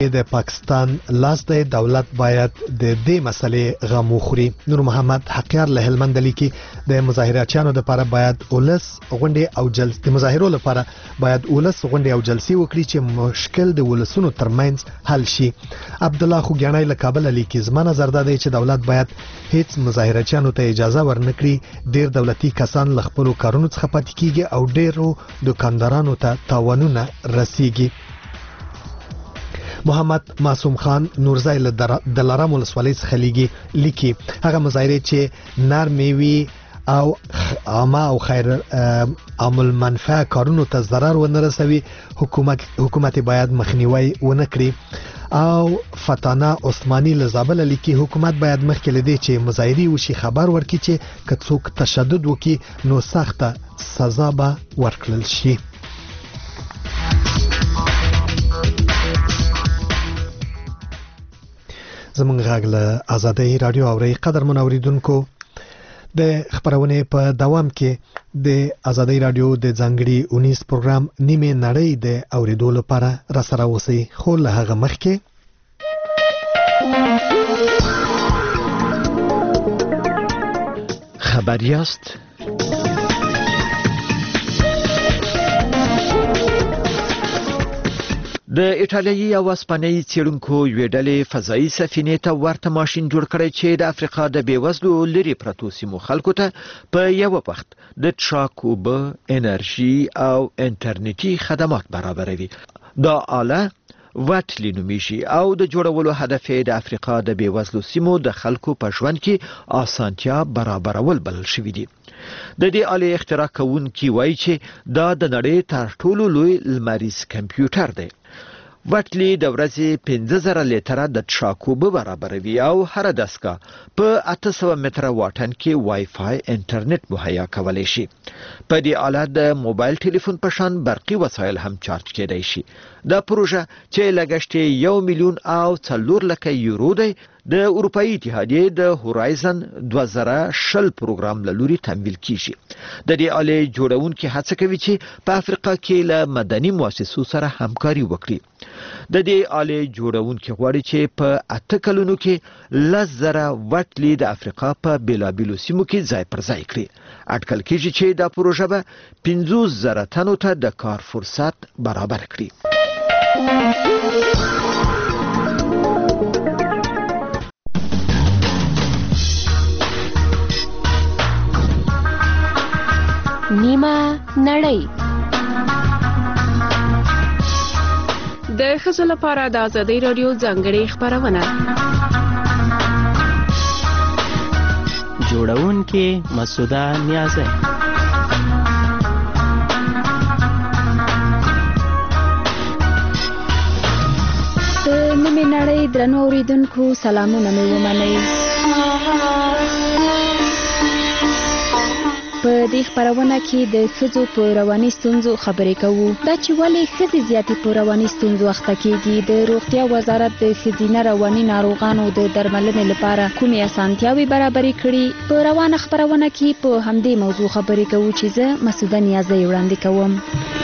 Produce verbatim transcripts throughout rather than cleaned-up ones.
د پاکستان لاس دی دولت باید د دې مسلې غم وخوري. نور محمد حقیار له هلمند لیکي د مظاهراتچیانو لپاره باید ولس غونډې او جلسې د مظاهرو لپاره باید ولس غونډې او جلسې وکړي چې مشکل د ولسونو ترمنځ حل شي. عبد الله خوګیانی له کابل لیکي زما نظر دا دی چې دولت باید هیڅ مظاهراتچیانو ته اجازه ورنکړي. ډیر دولتي کسان له خپل کارونو څخه پاتې کیږي او ډیرو دکاندارانو ته تاوانونه رسیږي. محمد معصوم خان نورزای له دلارام ولسوالۍ څخه لیکي هغه مظاهره چې نرمې وي او عامه او خیر عامل منفعه کارونو ته ضرر ونه رسوي حکومت حکومت باید مخنیوي ونه کړي. او فتانه عثماني له زابل لیکي حکومت باید مخکې لدی چې مظاهري وشي خبر ورکړي چې کڅوک تشدد وکړي نو سخته سزا به ورکړل شي. زمونږ غږ له آزادۍ رادیو اوري. قدر منوریدونکو د خبرونه په دوام کې د آزادۍ رادیو د ځانګړي اونیس پروګرام نیمه نړۍ د اوریدو لپاره را سره اوسئ. خو له هغه مخکې خبریاست. د ایټالیایي او اسپانیایي څېړونکو یوې ډلې فضایي سفینې ته ورته ماشین جوړ کړی چې د افریقا د بېوزلو لرې پرتو سیمو خلکو ته په یوه وخت د څښاک اوبه، انرژي او انټرنیټي خدمات برابروي. دا آله وټلی نومیږي او د جوړولو هدف یې د افریقا د بېوزلو سیمو د خلکو په ژوند کې اسانتیا برابرول بلل شوي دي. د دې آلې اختراع کوونکي وایي چې دا د نړۍ تر ټولو لوی لمریز کمپیوټر دی. وټلی د ورځې پنځه زره لیټره د څښاک اوبه برابروي او هر دستګاه په اته سوه متره واټن کې وای فای انټرنیټ مهیا کولی شي. په دې آله د موبایل ټلیفون په شان برقي وسایل هم چارج کېدای شي. دا پروژه چې لګښت یو میلیون او څلور لکه یورو دی د اروپایي اتحادیې د هورایزن دوه زره شل پروګرام له لوري تمویل کیږي. د دې آلې جوړونکي هڅه کوي چې په افریقا کې له مدني مؤسسو سره همکاري وکړي. د دې آلې جوړونکي غواړي چې په اته کلونو کې لس زره وټلې د افریقا په بیلابیلو سیمو کې ځای پر ځای کړي. اټکل کیږي چې دا پروژه به پنځوس زره تنو ته د کار فرصت برابر کړي. نیمه نړۍ د ښځو لپاره د آزادۍ رادیو ځانګړې خپرونه. جوړونکې مسعوده نیازی. د نیمه نړۍ درنو اوریدونکو سلامونه مې ومنئ. په دې خبرونه کې د ښځو په رواني ستونزو خبرې کوو. دا چې ولې ښځې زیاتې په رواني ستونزو اخته کېږي. د روغتیا وزارت د ښځینه رواني ناروغانو د درملنې لپاره کومې اسانتیاوې برابرې کړي. په روانه خبرونه کې په همدې موضوع خبرې کوو چې زه مسعوده نیازی وړاندې کوم.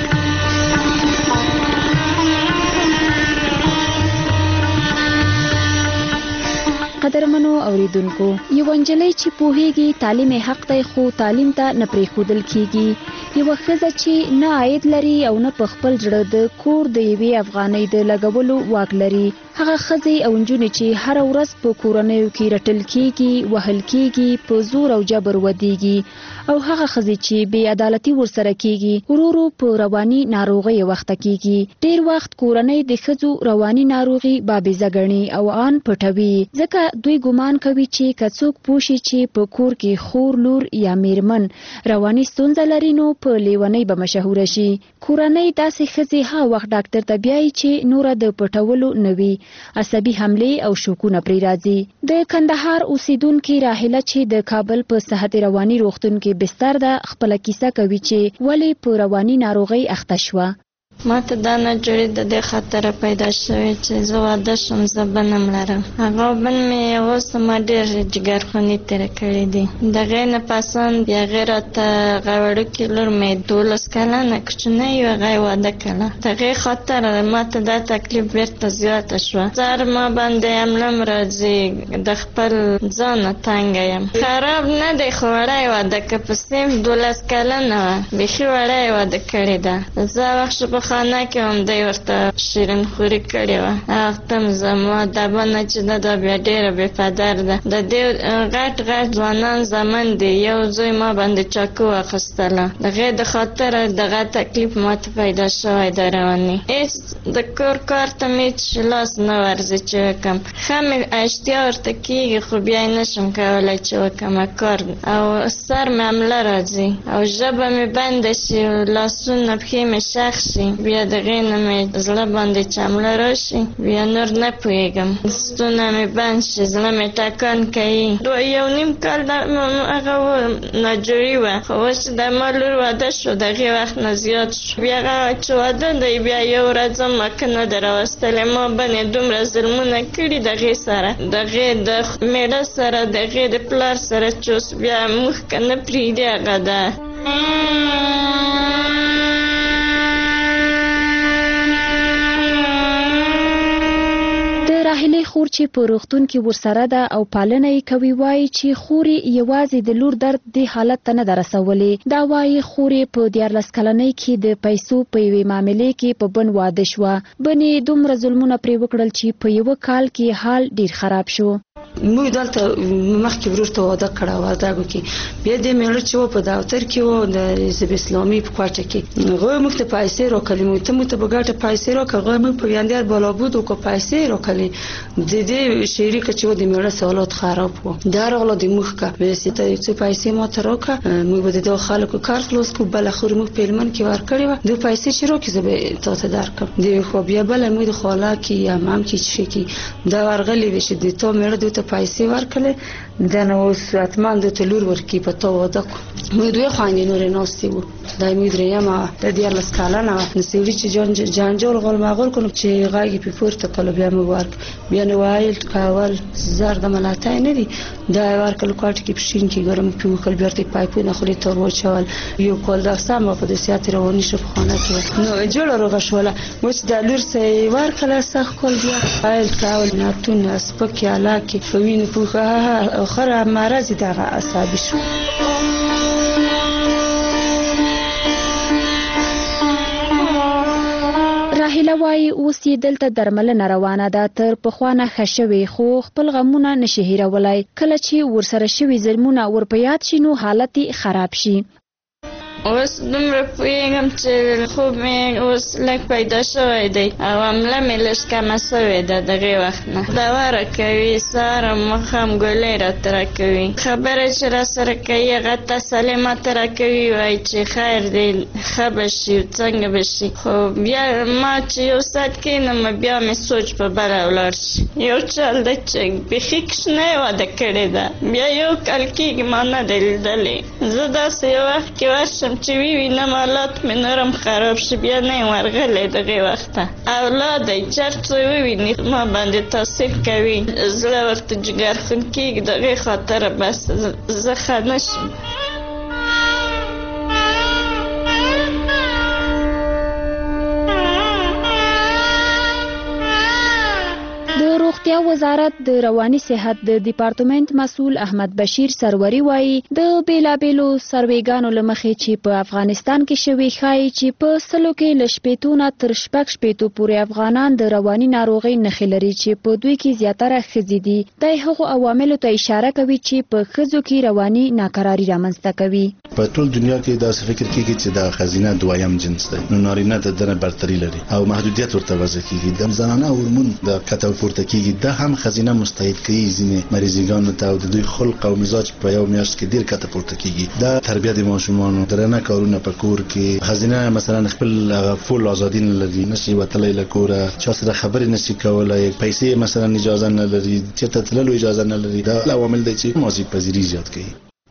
قدرمنو اوریدونکو، یو نجلۍ چې پوهیږي تعلیم حق دی خو تعلیم ته نه پرېښودل کیږي. یو ښځه چې نه عاید لري او نه په خپل زړه د کور د یوې افغانۍ د لګولو واک لري. هغه ښځې او نجونې چې هر ورځ په کورنیو کې رټل کیږي، وهل کیږي، په زور او جبر ودیږي، او هغه ښځې چې بې عدالتي ورسره کیږي ورو ورو په رواني ناروغۍ وخته کیږي. ډیر وخت کورنۍ د ښځو رواني ناروغي بابیزه ګڼي او ان پټوي، ځکه دوی ګمان کوي چې که څوک پوه شي چې په کور کې خور، لور یا میرمن رواني ستونزه لري نو په لیونۍ به مشهوره شي. کورنۍ داسې ښځې ها وخت ډاکټر ته بیایي چې نوره د پټولو نه وي. عصبي حملې او شوکونه پرې راځي. د کندهار اوسیدونکې راحله چې د کابل په صحت رواني روغتون کې بستر ده خپله کیسه کوي چې ولې په رواني ناروغۍ اخته شوه. ما ته دا نه جوړې د دې خاطره پیدا شوې چې زه واده شم زه بنم لرم هغه بن مې اوس ما ډېر جګرخوني تېره کړې دي د هغې نه پسند بیا هغې راته هغه وړوکې لور مې دولس کلنه کوچنۍ وه هغه یې واده کړه د هغې خاطره ما ته دا تکلیف بېرته زیاته شوه زه ما باندې حمله راځي د خپل ځانه تنګه یم خراب نه دی خو وړی واده که په صنف دولس کلنه وه بیخي وړی واده کړې ده زه وخت په خانه کې هم دی ورته شیرین خوري کړې وه هغه وخت هم زما دا بنه چې ده دا بیا ډېره بې پدر ده د دې غټ غټ ځوانان زمن دي یو زوی ما باندې چاقو واخیستله د هغې د خاطره دغه تکلیف ما ته پیدا شوی ده رواني هېڅ د کور کار ته مې چې لاس نه ورځي چې وکړم ښه مې اشتیا ورته کېږي خو بیا یې نشم کولی چې وکړم کار او سر مې حمله راځي او ژبه مې بنده شي لاسونه پښې مې شخ شي بیا د هغې نه مې زړه باندې چې حمله راشي بیا نور نه پوهېږم ستونه مې بند شي زړه مې ټکان کوي یو نیم کال هغه ناجوړي وه خو اوس چې د ما لور واده شو د هغې وخت نه زیات شو بیا هغه چې واده دی بیا یو ورځ هم مکه نه ده راوستلې ما بنې دومره ظلمونه کړي د هغې سره د هغې د مېړه سره د هغې د پلار سره چې اوس بیا موږ که نه پرېږدي هغه ده راهیلې خور چې په روغتون کې ورسره ده او پالنه یې کوي وایي چې خور یوازې د لور درد دې حالت ته نه ده رسولې دا وایي خور په دیارلس کلنۍ کې د پیسو په یوې معاملې کې په بن واده شوه بنې دومره ظلمونه پرې وکړل چې په یوه کال کې حال ډېر خراب شو موږ دلته مخکې ورور ته واده کړه وردګو کې بیا دې مېړه چې و په دفتر کې و د حزب اسلامي په کوټه کې هغوی موږ ته پیسې راکړلې موږ ته موږ ته په ګټه پیسې راکړه هغوی موږ په ویاندیار بالابود وکړه پیسې راکړلې د دې شریکه چې و د مېړه حالات خراب و دا راغله د موږ که ویسې ته یو څه پیسې ما ته راکړه موږ به د دغو خلکو کار خلاص کړو بله خور موږ په هلمند کې ورکړې وه دوی پیسې چې راکړي زه به تا ته درکړم د یوې خوا بیا بله موږ د خاله کې یا عمام کې چې کې دا ورغلې وې چې د تا مېړه دوی ته پیسې ورکړلې دا نو اوس حتما دوی ته لور ورکړي په تا واده کړو موږ دوی خویندې نورې ناستې وو دا موږ درېیمه وه د دیارلس کلنه وه نو سړي چې جنجال غول مغول کړو چې غږ یې پرې پورته کړلو بیا موږ ورکړو بیا نو وایل کول زر د ملاتای نه دي دا یې ورکړل کوټه کې په شین کې ګرم پرې وکړل بیا ورته یې پایپونه خولې ته ور واچول یو کال دا سم وه په دسیات یې رواني شوه په خانه کې نو جوړه روغه شوله اوس دا لور څه یې ورکړله سخت کال بیا وایل کول نتونه سپکې هلکې په وینو پوښه اخر مرض دغه عصبي شو راهیله وایي اوس یې دلته درملنه روانه ده تر پخوا نه ښه شوې خو خپل غمونه نشي هېرولی کله چې ورسره شوي ظلمونه ور په یاد شي نو حالت یې خراب شي اوس دومره پوهېږم چې خوب مې اوس لږ پیدا شوی دی او حمله مې لږ کمه شوې ده د هغې وخت نه دوا راکوي سهار او ماښام ګولۍ راته راکوي خبره چې راسره کوي هغه تسلي ماته راکوي وایي چې خیر دی ښه به شي څنګه به شي خو بیا ما چې یو ساعت کښېنم بیا مې سوچ په بله ولاړ شي یو چل ده چې بیخي کوچنۍ واده کړې ده بیا یو کال کېږي ما نه دی لیدلې زه داسې یو وخت کې ورشم چې وی وینم حالات مې نورم خراب شي بیا نه یم ورغلی دغې وخته اولاد دی چېرته وویني ما باندې تاثیر کوي زړه ورته جګرخون کېږي دغې خاطره بس زه ښه نه شم روغتیا وزارت د رواني صحت د ډپارټمنټ مسؤل احمد بشیر سروري وایي د بیلابیلو سروېګانو له مخې چې په افغانستان کې شوي ښایي چې په سلو کې له شپېتو نه تر شپږ شپېتو پورې افغانان د رواني ناروغۍ نښې لري چې په دوی کې زیاتره ښځې دي دی هغو عواملو ته اشاره کوي چې په ښځو کې رواني ناکراري رامنځته کوي په ټول دنیا کې داسې فکر کېږي چې د ښځینه دویم جنس دی نو نارینه د دنه برتري لري او محدودیت ورته وضع کېږي د زنانه هورمون د کته پورته کېږي دا هم ښځینه مستعد کوي ځینې مریضګانو ته او د دوی خلق او مزاج په یو میاشت کې ډېر کته پورته کېږي دا تربیه د ماشومانو درنه کارونه په کور کې ښځینه مثلا خپل فول ازادي نه لري نشي وتلی له کوره چا سره خبرې نشي کولی پیسې مثلا اجازه نه لري چېرته تللو اجازه نه لري دا عوامل دی چې ماضي پذیري زیات کوي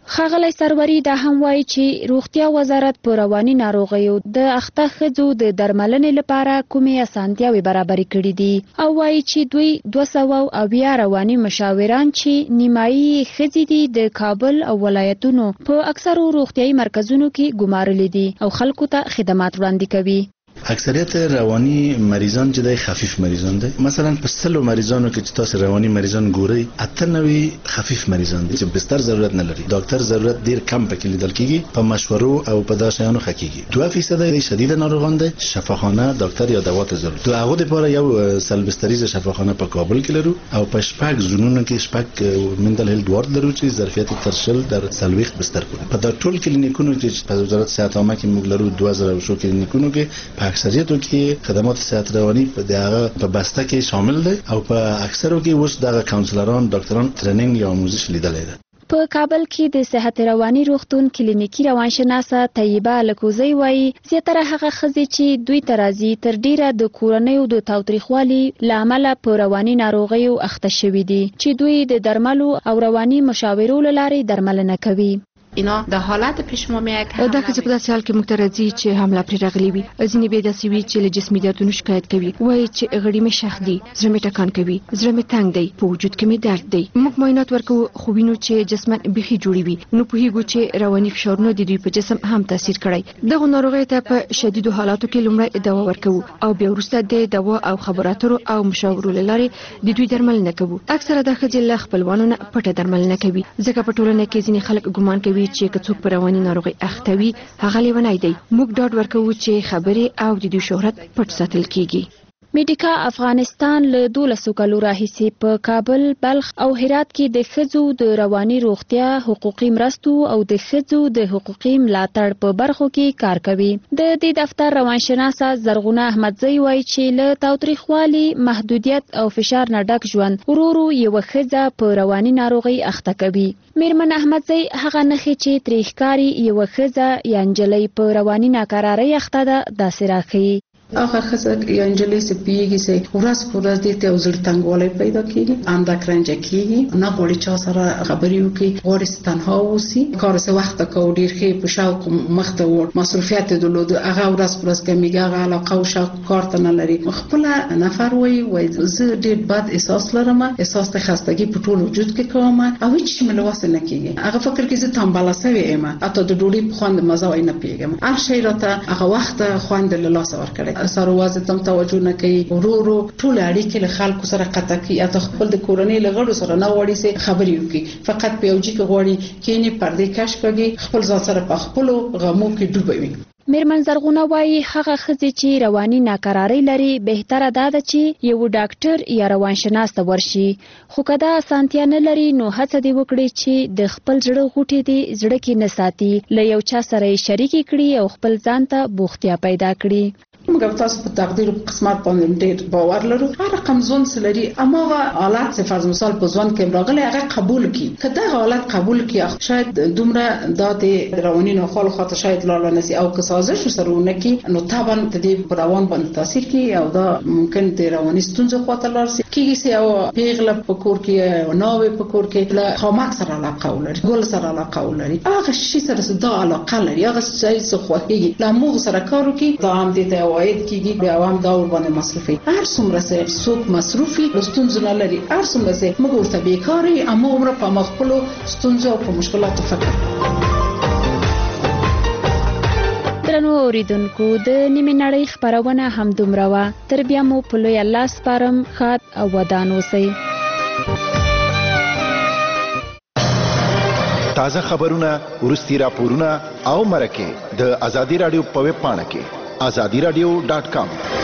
ښاغلی سروري دا هم وایي چې روغتیا وزارت په رواني ناروغیو د اخته ښځو د درملنې لپاره کومې اسانتیاوې برابرې کړي دي او وایي چې دوی دوه سوه اویا رواني مشاوران چې نیمایي ښځې دي د کابل او ولایتونو په اکثرو روغتیايي مرکزونو کې ګمارلي دي او خلکو ته خدمات وړاندې کوي. اکثریت رواني مریضان چې د خفیف مریضان دي، مثلا په سلو مریضانو کې چې تاسو رواني مریضان ګورئ اته نوي خفیف مریضان دي چې بستر ضرورت نه لري، ډاکټر ضرورت ډیر کم پکې لیدل کیږي، په مشورو او په داشانو خکېږي. دوه فیصد د شدید ناروغان دي شفاخانه ډاکټر یا دوا ته ضرورت. دوه هغه لپاره یو سلبستریز شفاخانه په کابل کې لرو او په شپږ زونونو کې شپږ منټل هیلث وارد لرو چې ظرفیت ترشل در سلويخ بستر کوي. په دا ټول کلینیکونو کې په وزارت صحت عامه کې موږ لرو دوه زره شو کلینیکونو کې اکثریتو کې خدمات صحت رواني په دغه په بسته کې شامل دي او په اکثرو کې اوس دغه کاونسلران ډاکټران ټریننګ یا آموزش لیدل دي. په کابل کې د صحت رواني روغتون کلینیکي روانشناسه طیبه لکوزی وایي زیاتره هغه ښځې چې دوی ته راځي تر ډیره د کورنیو د تاوتریخوالي له امله په رواني ناروغیو اخته شوي دي چې دوی د درملو او رواني مشاورو له لارې درملنه کوي. اینا د حالت پیش مو میاد دا چې په داسې حال کې موږ ته راځي چې حمله پرې راغلي وي، ځینې بیا داسې وي چې له جسمي دردونو شکایت کوي، وایي چې غړي مې شخ دي، زړه مې ټکان کوي، زړه مې تنګ دی، په وجود کې مې درد دی. موږ معاینات ورکوو خو وینو چې جسمن بیخي جوړي وي، نو پوهیږو چې رواني فشارونه د دوی په جسم هم تاثیر کړی. دغه ناروغیو ته په شدیدو حالاتو کې لومړی دوا ورکوو او بیا وروسته د دوا او خبراتو او مشاورو له لارې د دوی درملنه کوو. اکثره د ښځې له خپلوانو نه پټه درملنه کوي، ځکه په ټولنه کې ځینې خلک ګمان کوي چې که څوک په رواني ناروغي اختوي هغه لیونی دی. موږ ډاډ ورکوو چې خبرې او د دوی شهرت پټ ساتل کیږي. میډیکا افغانستان له دولسو کالو راهیسې په کابل، بلخ او هرات کې د ښځو د رواني روغتیا، حقوقي مرستو او د ښځو د حقوقي ملاتړ په برخو کې کار کوي. د دې دفتر روانشناسه زرغونه احمدزی وایي چې له تاوتریخوالي، محدودیت او فشار نه ډک ژوند ورو ورو یوه ښځه په رواني ناروغي اخته کوي. میرمن احمدزی هغه نښې چې ترې ښکاري یوه ښځه یا نجلۍ په رواني ناکرارۍ اخته ده داسې راښیي. هغه ښځه یا نجلۍ چې پیږي چې ورځ په ورځ دې ته زړه تنګوالی پیدا کیږي، اندک رنجه کیږي، نه غواړي چا سره خبرې وکړي، غواړي چې تنها اوسي، کار څه وخت کوي، ډېر ښه په شوق مخ ته وړ مصروفیت درلود، هغه ورځ په ورځ کمیږي، هغه علاقه او شوق کار ته نه لري. خپل نفر وایي وایي زه ډېر بد احساس لرم، احساس د خستګي په ټول وجود کې کوم او هیڅ مې له وسه نه کیږي. هغه فکر کوي زه تنبله سوې یم، حتی د ډوډۍ په خوند مزه وای نه پیږم، هر شی راته هغه وخت خوند له لاسه ورکړي. سره وازه تم توجه نه کوي، ورو ورو ټول اړیکې له خلکو سره قطع کوي، اته خپل د کورنۍ له غړو سره نه وړي سي خبرې وکړي، فقط په یو ځای کې غوړي کینی پردې کش کوي، خپل ځان سره په خپل غمو کې ډوبوي. میرمن زرغونه وایي هغه ښځې چې رواني ناکرارۍ لري بهتره ده چې یو ډاکټر یا روانشناس ته ورشي، خو که دا اسانتیا نه لري نو هڅه دې وکړي چې د خپل زړه غوټې دې زړه کې نه ساتي، له یو چا سره یې شریکې کړي او خپل ځان ته بوختیا پیدا کړي. موږ تاسو په تقدیر او قسمت باندې ډېر باور لرو. هر رقم ځون سلري اماغه حالت څه فرض مثال په ځوان کې راغلي هغه قبول کی، کله حالت قبول کی شاید دومره د رواني نه خال خاطر شاید لاله نسی او که سازش سرونه کی نو طبعا د دې روان باندې تاثیر کی او دا ممکن د رواني ستونزې خاطر لارسي کیږي سي او پیغله په کور کې او ناوې په کور کې له خامک سره علاقه ولري، ګل سره علاقه ولري، هغه شي سره صدا علاقه لري، هغه شي څه خوږي لمو سره کارو کی دا هم دې واید کیږي بیا هم دا ور باندې مصرفي. هر څومره سه څوک مصرفي لستونز نه لري، هر څومره سه موږ ورته بیکاري اما عمر په مخبلو ستونزو او په مشکلاتو فکر. درنو اوریدونکو د نیمه نړۍ خبرونه هم دومره وه، تر بیا مو په لوی الله سپارم، ښاد او ودان اوسئ. تازه خبرونه، ورستي راپورونه او مرکه د ازادي رادیو په ویب پاڼه کې ازادي رادیو ډاٹ کام